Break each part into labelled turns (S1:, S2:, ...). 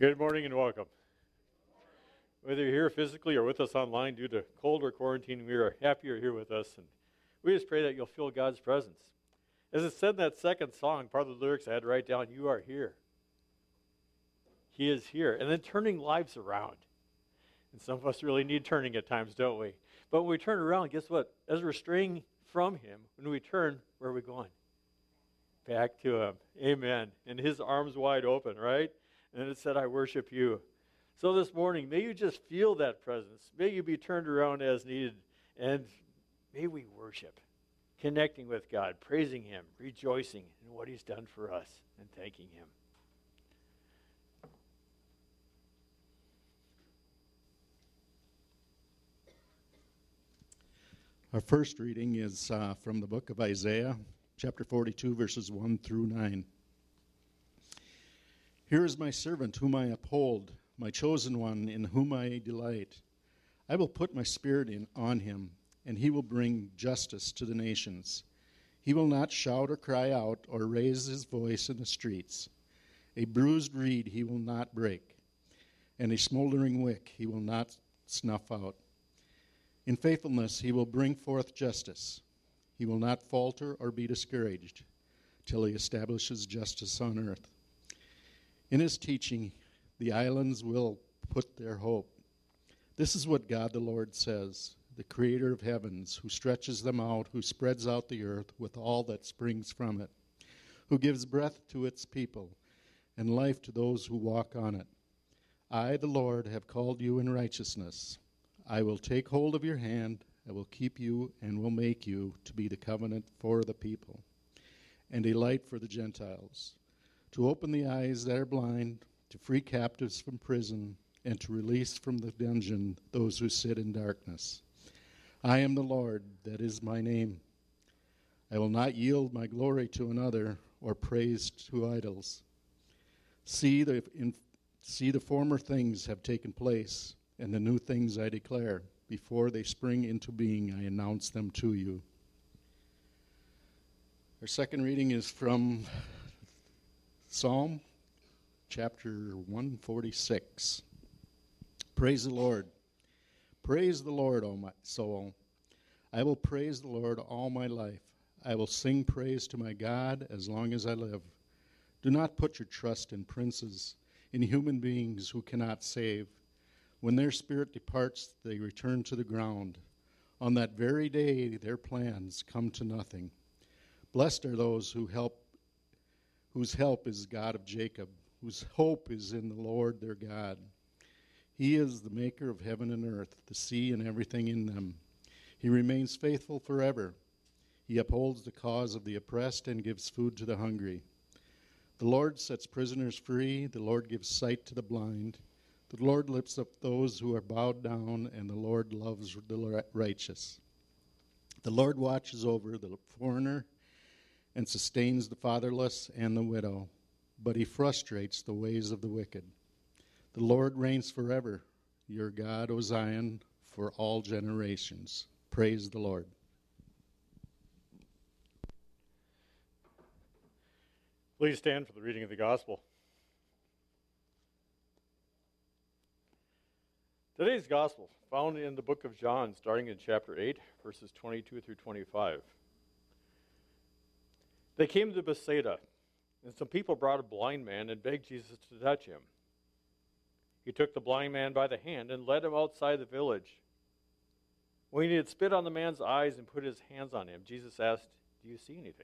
S1: Good morning and welcome. Whether you're here physically or with us online due to cold or quarantine, we are happy you're here with us, and we just pray that you'll feel God's presence. As it said in that second song, part of the lyrics I had to write down, you are here. He is here. And then turning lives around. And some of us really need turning at times, don't we? But when we turn around, guess what? As we're straying from Him, when we turn, where are we going? Back to Him. Amen. And His arms wide open, right? And it said, I worship you. So this morning, may you just feel that presence. May you be turned around as needed. And may we worship, connecting with God, praising Him, rejoicing in what He's done for us, and thanking Him.
S2: Our first reading is from the book of Isaiah, chapter 42, verses 1 through 9. Here is my servant whom I uphold, my chosen one in whom I delight. I will put my spirit on him, and he will bring justice to the nations. He will not shout or cry out or raise his voice in the streets. A bruised reed he will not break, and a smoldering wick he will not snuff out. In faithfulness he will bring forth justice. He will not falter or be discouraged till he establishes justice on earth. In his teaching, the islands will put their hope. This is what God the Lord says, the creator of heavens, who stretches them out, who spreads out the earth with all that springs from it, who gives breath to its people and life to those who walk on it. I, the Lord, have called you in righteousness. I will take hold of your hand, I will keep you, and will make you to be the covenant for the people, and a light for the Gentiles, to open the eyes that are blind, to free captives from prison, and to release from the dungeon those who sit in darkness. I am the Lord, that is my name. I will not yield my glory to another, or praise to idols. See, the former things have taken place, and the new things I declare. Before they spring into being, I announce them to you. Our second reading is from Psalm chapter 146. Praise the Lord. Praise the Lord, O my soul. I will praise the Lord all my life. I will sing praise to my God as long as I live. Do not put your trust in princes, in human beings who cannot save. When their spirit departs, they return to the ground. On that very day, their plans come to nothing. Blessed are those whose help is God of Jacob, whose hope is in the Lord their God. He is the maker of heaven and earth, the sea and everything in them. He remains faithful forever. He upholds the cause of the oppressed and gives food to the hungry. The Lord sets prisoners free. The Lord gives sight to the blind. The Lord lifts up those who are bowed down, and the Lord loves the righteous. The Lord watches over the foreigner and sustains the fatherless and the widow, but he frustrates the ways of the wicked. The Lord reigns forever, your God, O Zion, for all generations. Praise the Lord.
S1: Please stand for the reading of the gospel. Today's gospel, found in the book of John, starting in chapter 8, verses 22 through 25. They came to Bethsaida, and some people brought a blind man and begged Jesus to touch him. He took the blind man by the hand and led him outside the village. When he had spit on the man's eyes and put his hands on him, Jesus asked, "Do you see anything?"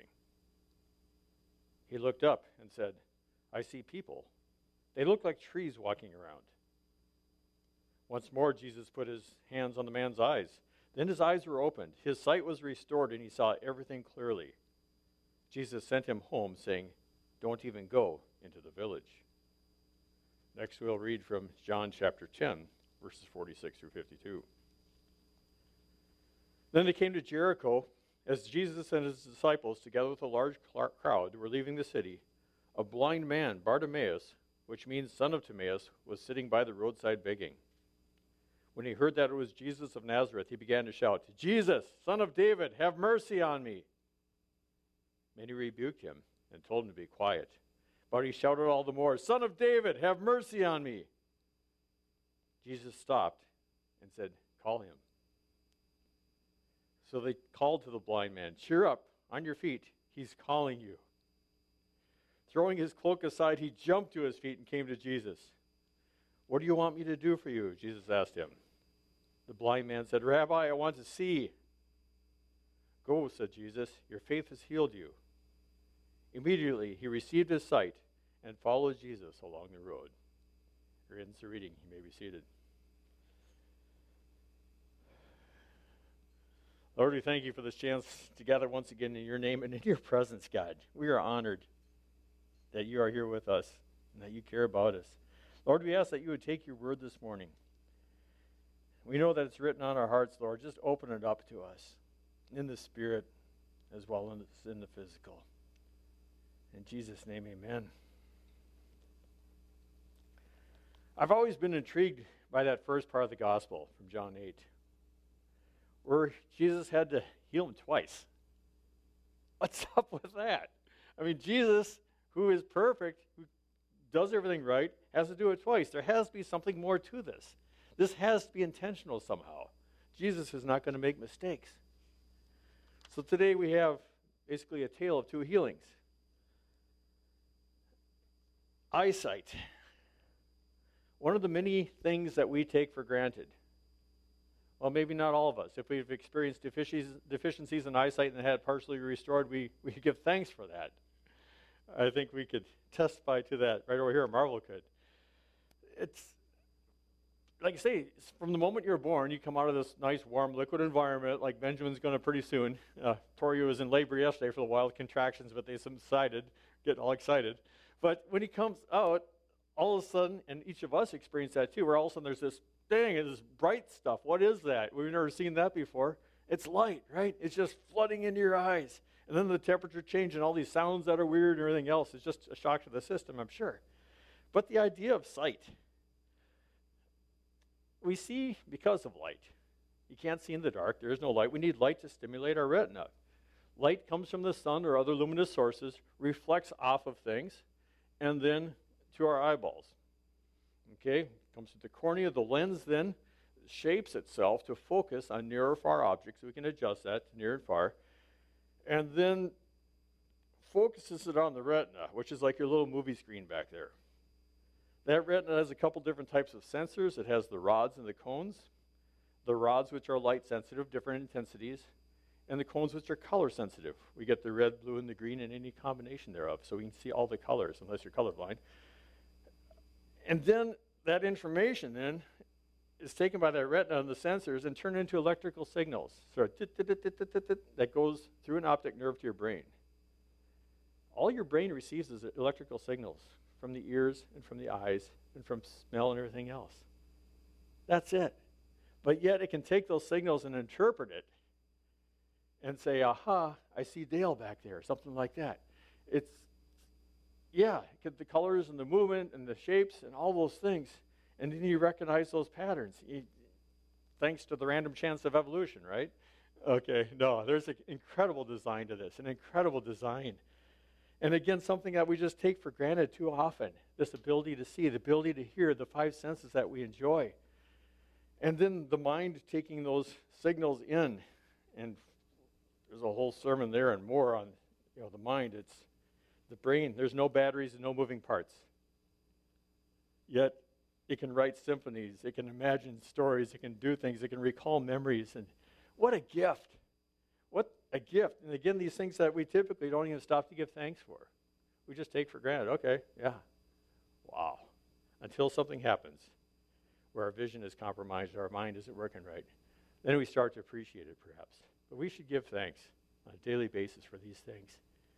S1: He looked up and said, "I see people. They look like trees walking around." Once more, Jesus put his hands on the man's eyes. Then his eyes were opened. His sight was restored, and he saw everything clearly. Jesus sent him home, saying, "Don't even go into the village." Next, we'll read from John chapter 10, verses 46 through 52. Then they came to Jericho. As Jesus and his disciples, together with a large crowd, were leaving the city, a blind man, Bartimaeus, which means son of Timaeus, was sitting by the roadside begging. When he heard that it was Jesus of Nazareth, he began to shout, "Jesus, Son of David, have mercy on me." Many rebuked him and told him to be quiet. But he shouted all the more, "Son of David, have mercy on me." Jesus stopped and said, "Call him." So they called to the blind man, "Cheer up, on your feet, he's calling you." Throwing his cloak aside, he jumped to his feet and came to Jesus. "What do you want me to do for you?" Jesus asked him. The blind man said, "Rabbi, I want to see." "Go," said Jesus, "your faith has healed you." Immediately he received his sight and followed Jesus along the road. Here ends the reading. You may be seated. Lord, we thank you for this chance to gather once again in your name and in your presence, God. We are honored that you are here with us and that you care about us. Lord, we ask that you would take your word this morning. We know that it's written on our hearts, Lord. Just open it up to us in the spirit as well as in the physical. In Jesus' name, amen. I've always been intrigued by that first part of the gospel from John 8, where Jesus had to heal him twice. What's up with that? I mean, Jesus, who is perfect, who does everything right, has to do it twice. There has to be something more to this. This has to be intentional somehow. Jesus is not going to make mistakes. So today we have basically a tale of two healings. Eyesight. One of the many things that we take for granted. Well, maybe not all of us. If we've experienced deficiencies in eyesight and had it partially restored, we give thanks for that. I think we could testify to that right over here. Marvel could. It's, like I say, from the moment you're born, you come out of this nice, warm, liquid environment, like Benjamin's going to pretty soon. Tori was in labor yesterday for the wild contractions, but they subsided, getting all excited. But when he comes out, all of a sudden, and each of us experience that too, where all of a sudden there's this thing, this bright stuff. What is that? We've never seen that before. It's light, right? It's just flooding into your eyes. And then the temperature change and all these sounds that are weird and everything else is just a shock to the system, I'm sure. But the idea of sight, we see because of light. You can't see in the dark. There is no light. We need light to stimulate our retina. Light comes from the sun or other luminous sources, reflects off of things, and then to our eyeballs. Okay? Comes to the cornea. The lens then shapes itself to focus on near or far objects. We can adjust that to near and far. And then focuses it on the retina, which is like your little movie screen back there. That retina has a couple different types of sensors. It has the rods and the cones. The rods, which are light sensitive, different intensities, and the cones, which are color sensitive. We get the red, blue, and the green in any combination thereof, so we can see all the colors, unless you're colorblind. And then that information then is taken by that retina and the sensors and turned into electrical signals. So that goes through an optic nerve to your brain. All your brain receives is electrical signals from the ears and from the eyes and from smell and everything else. That's it. But yet it can take those signals and interpret it and say, aha, I see Dale back there, something like that. It's, yeah, the colors and the movement and the shapes and all those things. And then you recognize those patterns, thanks to the random chance of evolution, right? Okay, no, there's an incredible design to this, an incredible design. And again, something that we just take for granted too often, this ability to see, the ability to hear, the five senses that we enjoy. And then the mind taking those signals in, and there's a whole sermon there and more on the mind. It's the brain. There's no batteries and no moving parts. Yet it can write symphonies, it can imagine stories, it can do things, it can recall memories. And what a gift. What a gift. And again, these things that we typically don't even stop to give thanks for. We just take for granted. Okay, yeah. Wow. Until something happens where our vision is compromised, our mind isn't working right. Then we start to appreciate it, perhaps. But we should give thanks on a daily basis for these things.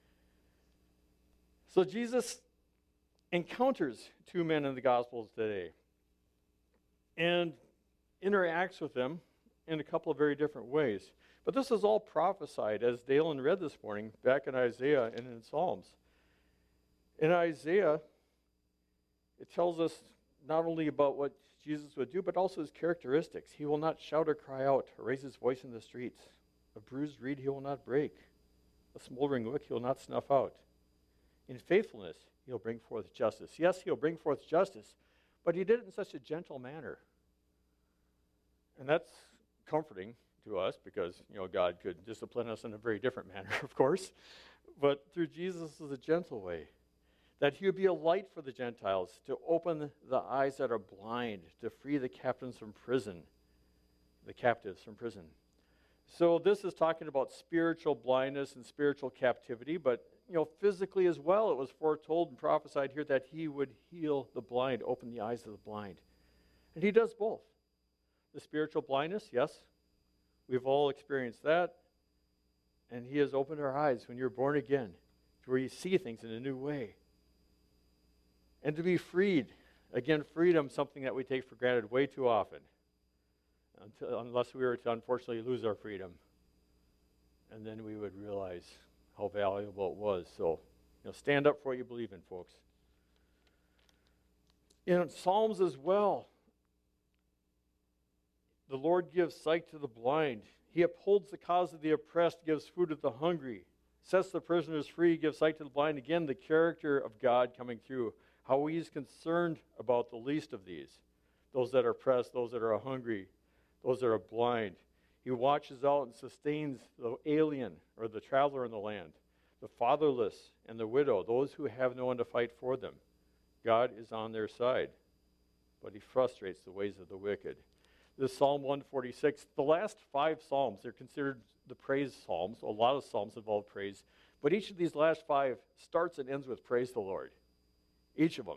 S1: So Jesus encounters two men in the Gospels today and interacts with them in a couple of very different ways. But this is all prophesied, as Dalen read this morning, back in Isaiah and in Psalms. In Isaiah, it tells us not only about what Jesus would do, but also his characteristics. He will not shout or cry out or raise his voice in the streets. A bruised reed he will not break. A smoldering wick he will not snuff out. In faithfulness he'll bring forth justice. Yes, he'll bring forth justice, but he did it in such a gentle manner. And that's comforting to us because, God could discipline us in a very different manner, of course. But through Jesus is a gentle way. That he would be a light for the Gentiles, to open the eyes that are blind, to free the captives from prison. So this is talking about spiritual blindness and spiritual captivity, but physically as well, it was foretold and prophesied here that he would heal the blind, open the eyes of the blind. And he does both. The spiritual blindness, yes, we've all experienced that. And he has opened our eyes when you're born again, to where you see things in a new way. And to be freed. Again, freedom, something that we take for granted way too often. Unless we were to unfortunately lose our freedom. And then we would realize how valuable it was. So, stand up for what you believe in, folks. In Psalms as well, the Lord gives sight to the blind. He upholds the cause of the oppressed, gives food to the hungry, sets the prisoners free, gives sight to the blind. Again, the character of God coming through. How he is concerned about the least of these. Those that are oppressed, those that are hungry, those that are blind. He watches out and sustains the alien or the traveler in the land, the fatherless and the widow, those who have no one to fight for them. God is on their side, but he frustrates the ways of the wicked. This Psalm 146, the last 5 Psalms, they're considered the praise Psalms. A lot of Psalms involve praise, but each of these last 5 starts and ends with praise the Lord. Each of them.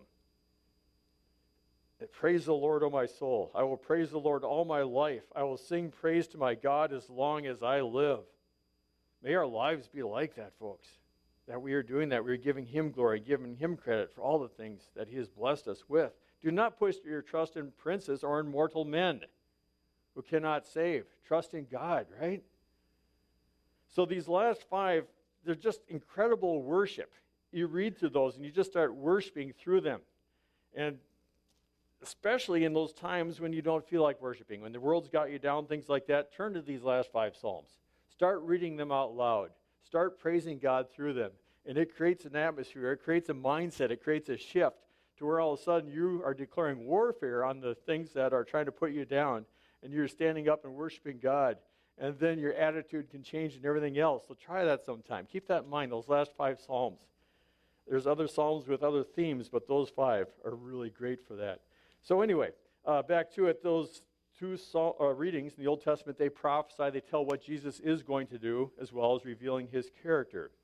S1: Praise the Lord, O my soul. I will praise the Lord all my life. I will sing praise to my God as long as I live. May our lives be like that, folks. That we are doing that. We are giving him glory, giving him credit for all the things that he has blessed us with. Do not put your trust in princes or in mortal men who cannot save. Trust in God, right? So these last 5, they're just incredible worship. You read through those and you just start worshiping through them. And especially in those times when you don't feel like worshiping, when the world's got you down, things like that, turn to these last 5 Psalms. Start reading them out loud. Start praising God through them. And it creates an atmosphere, it creates a mindset, it creates a shift to where all of a sudden you are declaring warfare on the things that are trying to put you down, and you're standing up and worshiping God. And then your attitude can change and everything else. So try that sometime. Keep that in mind, those last 5 Psalms. There's other Psalms with other themes, but those 5 are really great for that. So anyway, back to it, those 2 readings in the Old Testament, they prophesy, they tell what Jesus is going to do, as well as revealing his character.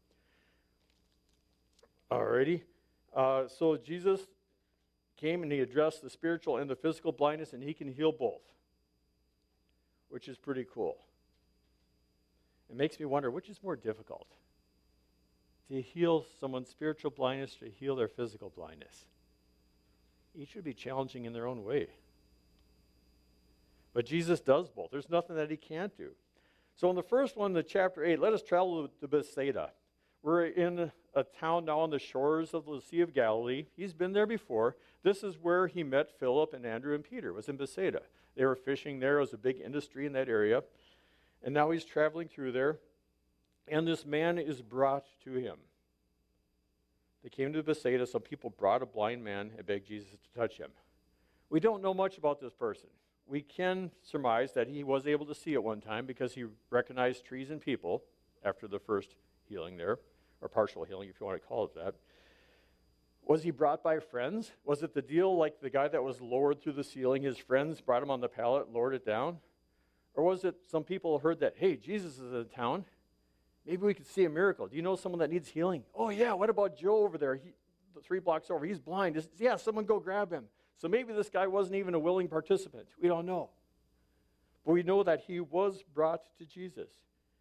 S1: Alrighty. So Jesus came and he addressed the spiritual and the physical blindness, and he can heal both, which is pretty cool. It makes me wonder, which is more difficult? To heal someone's spiritual blindness, to heal their physical blindness. Each would be challenging in their own way. But Jesus does both. There's nothing that he can't do. So in the first one, the chapter 8, let us travel to Bethsaida. We're in a town now on the shores of the Sea of Galilee. He's been there before. This is where he met Philip and Andrew and Peter. It was in Bethsaida. They were fishing there. It was a big industry in that area. And now he's traveling through there. And this man is brought to him. They came to Bethsaida. Some people brought a blind man and begged Jesus to touch him. We don't know much about this person. We can surmise that he was able to see at one time because he recognized trees and people after the first healing there, or partial healing if you want to call it that. Was he brought by friends? Was it the deal like the guy that was lowered through the ceiling, his friends brought him on the pallet, lowered it down? Or was it some people heard that, hey, Jesus is in town, maybe we could see a miracle. Do you know someone that needs healing? Oh yeah, what about Joe over there? 3 blocks over, he's blind. Yeah, someone go grab him. So maybe this guy wasn't even a willing participant. We don't know. But we know that he was brought to Jesus.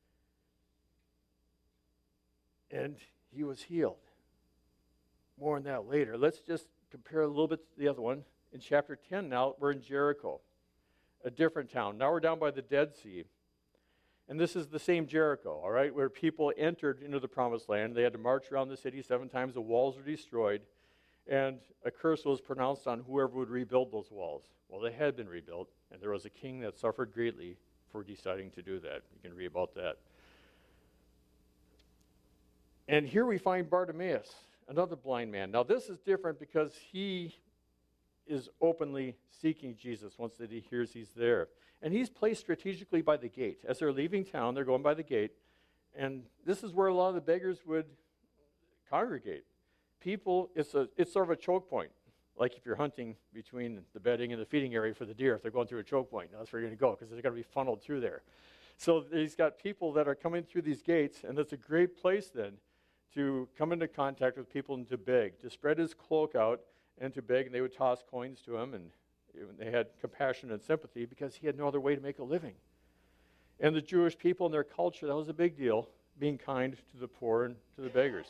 S1: And he was healed. More on that later. Let's just compare a little bit to the other one. In chapter 10 now, we're in Jericho, a different town. Now we're down by the Dead Sea. And this is the same Jericho, all right, where people entered into the promised land. They had to march around the city 7 times. The walls were destroyed. And a curse was pronounced on whoever would rebuild those walls. Well, they had been rebuilt, and there was a king that suffered greatly for deciding to do that. You can read about that. And here we find Bartimaeus, another blind man. Now, this is different because he is openly seeking Jesus once that he hears he's there. And he's placed strategically by the gate. As they're leaving town, they're going by the gate. And this is where a lot of the beggars would congregate. People, it's sort of a choke point. Like if you're hunting between the bedding and the feeding area for the deer, if they're going through a choke point, that's where you're going to go because they're going to be funneled through there. So he's got people that are coming through these gates, and that's a great place then to come into contact with people and to beg, to spread his cloak out and to beg, and they would toss coins to him, and they had compassion and sympathy because he had no other way to make a living. And the Jewish people and their culture, that was a big deal, being kind to the poor and to the beggars.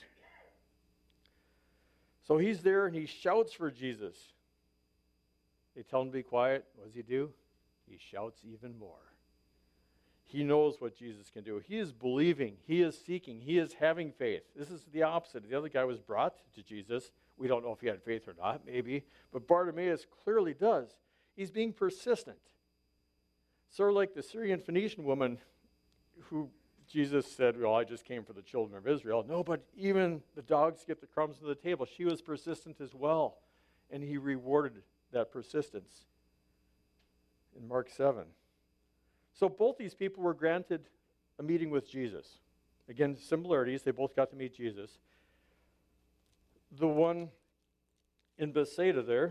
S1: So he's there and he shouts for Jesus. They tell him to be quiet. What does he do? He shouts even more. He knows what Jesus can do. He is believing. He is seeking. He is having faith. This is the opposite. The other guy was brought to Jesus. We don't know if he had faith or not, maybe. But Bartimaeus clearly does. He's being persistent. Sort of like the Syrian Phoenician woman who Jesus said, well, I just came for the children of Israel. No, but even the dogs get the crumbs on the table. She was persistent as well. And he rewarded that persistence in Mark 7. So both these people were granted a meeting with Jesus. Again, similarities. They both got to meet Jesus. The one in Bethsaida there,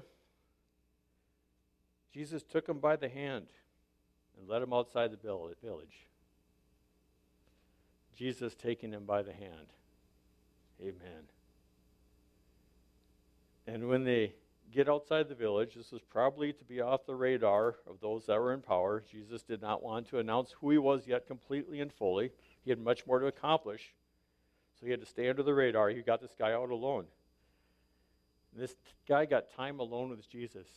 S1: Jesus took him by the hand and led him outside the village. Jesus taking him by the hand. Amen. And when they get outside the village, this was probably to be off the radar of those that were in power. Jesus did not want to announce who he was yet completely and fully. He had much more to accomplish. So he had to stay under the radar. He got this guy out alone. And this guy got time alone with Jesus.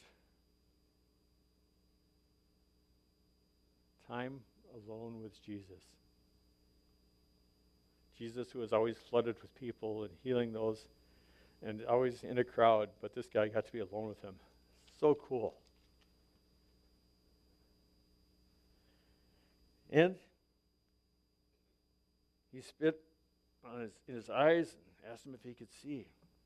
S1: Time alone with Jesus. Jesus, who was always flooded with people and healing those, and always in a crowd, but this guy got to be alone with him. So cool. And he spit in his eyes and asked him if he could see.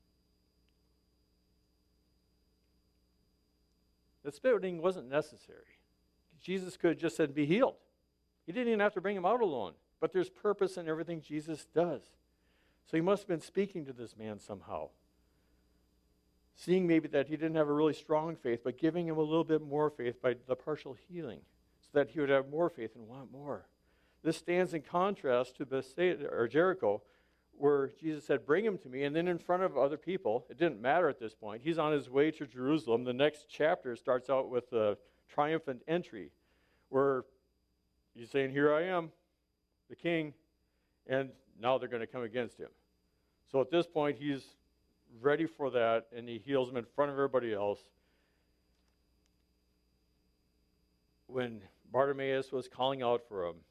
S1: The spitting wasn't necessary. Jesus could have just said, be healed. He didn't even have to bring him out alone. But there's purpose in everything Jesus does. So he must have been speaking to this man somehow. Seeing maybe that he didn't have a really strong faith, but giving him a little bit more faith by the partial healing, so that he would have more faith and want more. This stands in contrast to Bethsaida or Jericho, where Jesus said, bring him to me, and then in front of other people, it didn't matter at this point. He's on his way to Jerusalem. The next chapter starts out with a triumphant entry, where he's saying, here I am, the king, and now they're going to come against him. So at this point, he's ready for that, and he heals him in front of everybody else. When Bartimaeus was calling out for him,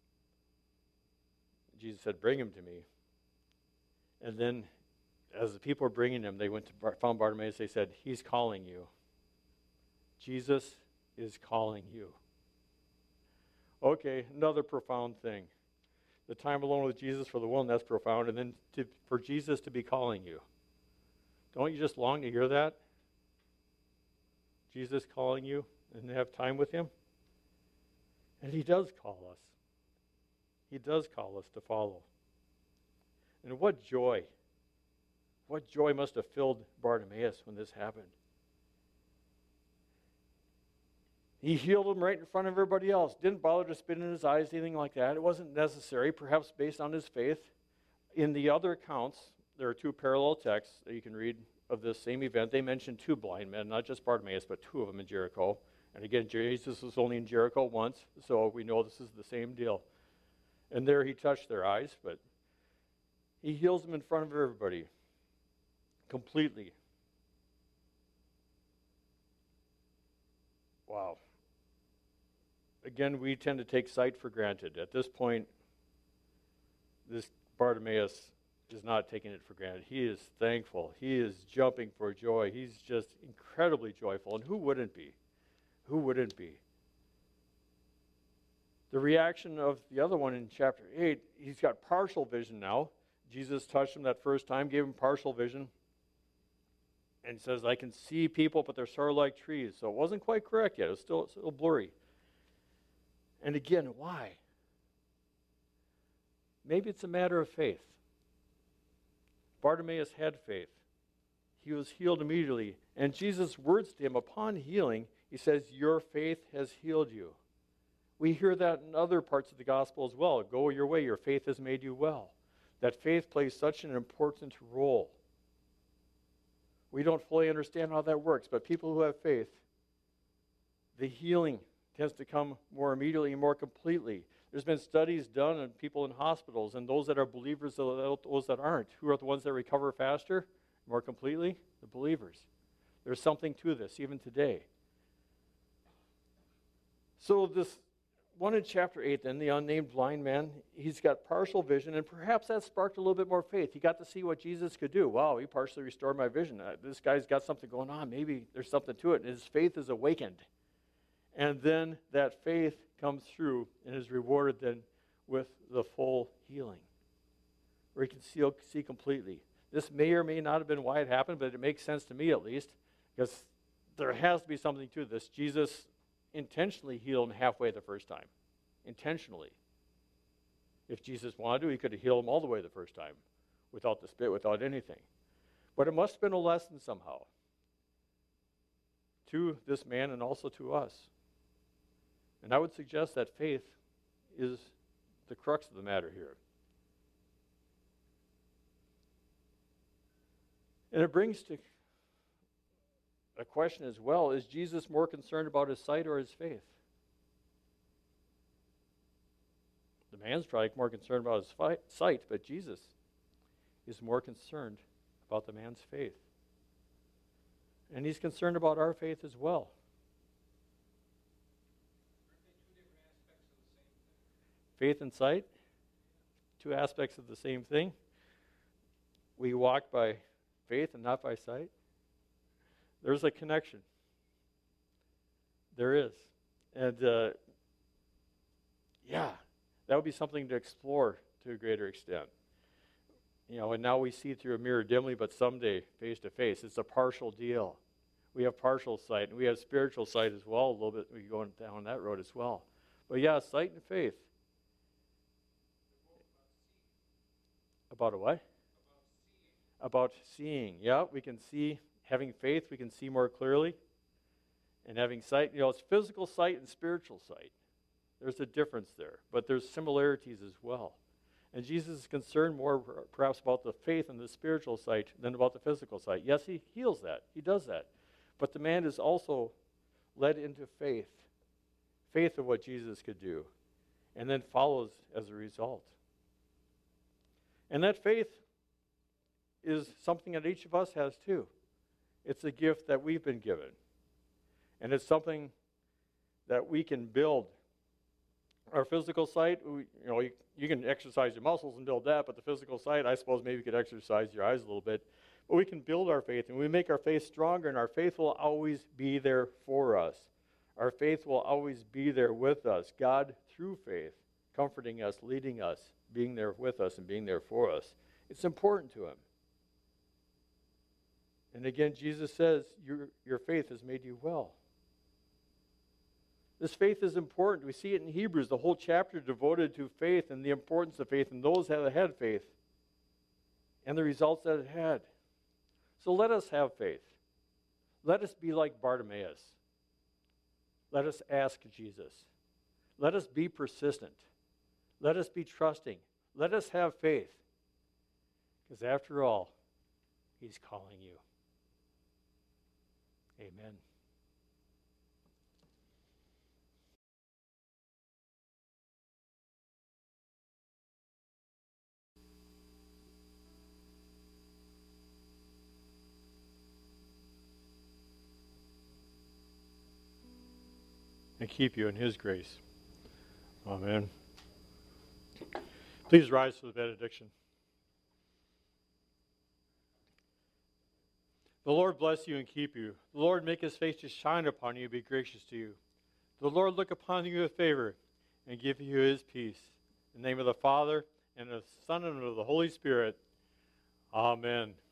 S1: Jesus said, bring him to me. And then as the people were bringing him, they went to found Bartimaeus. They said, he's calling you. Jesus is calling you. Okay, another profound thing. The time alone with Jesus for the one, that's profound. And then for Jesus to be calling you. Don't you just long to hear that? Jesus calling you and have time with him? And he does call us. He does call us to follow. And what joy. What joy must have filled Bartimaeus when this happened. He healed him right in front of everybody else. Didn't bother to spit in his eyes, anything like that. It wasn't necessary, perhaps based on his faith. In the other accounts, there are two parallel texts that you can read of this same event. They mention two blind men, not just Bartimaeus, but two of them in Jericho. And again, Jesus was only in Jericho once, so we know this is the same deal. And there he touched their eyes, but he heals them in front of everybody, completely. Wow. Again, we tend to take sight for granted. At this point, this Bartimaeus is not taking it for granted. He is thankful. He is jumping for joy. He's just incredibly joyful. And who wouldn't be? Who wouldn't be? The reaction of the other one in chapter 8, he's got partial vision now. Jesus touched him that first time, gave him partial vision, and says, I can see people, but they're sort of like trees. So it wasn't quite correct yet. It was still blurry. And again, why? Maybe it's a matter of faith. Bartimaeus had faith. He was healed immediately. And Jesus' words to him upon healing, he says, your faith has healed you. We hear that in other parts of the gospel as well. Go your way, your faith has made you well. That faith plays such an important role. We don't fully understand how that works, but people who have faith, the healing tends to come more immediately and more completely. There's been studies done on people in hospitals, and those that are believers, those that aren't. Who are the ones that recover faster, more completely? The believers. There's something to this, even today. So this one in chapter 8, then, the unnamed blind man, he's got partial vision, and perhaps that sparked a little bit more faith. He got to see what Jesus could do. Wow, he partially restored my vision. This guy's got something going on. Maybe there's something to it. And his faith is awakened. And then that faith comes through and is rewarded then with the full healing, where he can see completely. This may or may not have been why it happened, but it makes sense to me at least, because there has to be something to this. Jesus intentionally healed him halfway the first time. Intentionally. If Jesus wanted to, he could have healed him all the way the first time, without the spit, without anything. But it must have been a lesson somehow to this man and also to us. And I would suggest that faith is the crux of the matter here. And it brings to a question as well, is Jesus more concerned about his sight or his faith? The man's probably more concerned about his sight, but Jesus is more concerned about the man's faith. And he's concerned about our faith as well. Faith and sight, two aspects of the same thing. We walk by faith and not by sight. There's a connection. There is. And that would be something to explore to a greater extent. And now we see through a mirror dimly, but someday face to face. It's a partial deal. We have partial sight, and we have spiritual sight as well, a little bit. We're going down that road as well. But sight and faith. About a what? About seeing. Yeah, we can see. Having faith, we can see more clearly. And having sight, it's physical sight and spiritual sight. There's a difference there, but there's similarities as well. And Jesus is concerned more perhaps about the faith and the spiritual sight than about the physical sight. Yes, he heals that. He does that. But the man is also led into faith of what Jesus could do, and then follows as a result. And that faith is something that each of us has too. It's a gift that we've been given. And it's something that we can build. Our physical sight, you can exercise your muscles and build that, but the physical sight, I suppose maybe you could exercise your eyes a little bit. But we can build our faith, and we make our faith stronger, and our faith will always be there for us. Our faith will always be there with us. God, through faith, comforting us, leading us, being there with us, and being there for us. It's important to him. And again, Jesus says, your faith has made you well. This faith is important. We see it in Hebrews, the whole chapter devoted to faith and the importance of faith and those that had faith and the results that it had. So let us have faith. Let us be like Bartimaeus. Let us ask Jesus. Let us be persistent. Let us be trusting. Let us have faith. Because after all, he's calling you. Amen. And keep you in his grace. Amen. Please rise for the benediction. The Lord bless you and keep you. The Lord make his face to shine upon you and be gracious to you. The Lord look upon you with favor and give you his peace. In the name of the Father, and of the Son, and of the Holy Spirit. Amen.